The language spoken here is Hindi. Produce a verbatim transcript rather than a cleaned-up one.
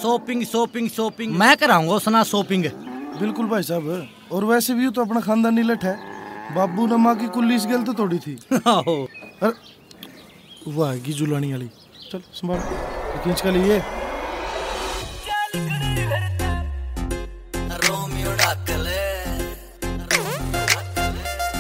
शॉपिंग शॉपिंग शॉपिंग मैं कराऊंगा उसना शॉपिंग। बिल्कुल भाई साहब, और वैसे भी तो अपना खानदानी लठ है, बाबू ने माँ की कुल्ली इस गल तो तोड़ी थी। अरे वाह की जुलानी वाली, चल संभाल खींच कर लिए।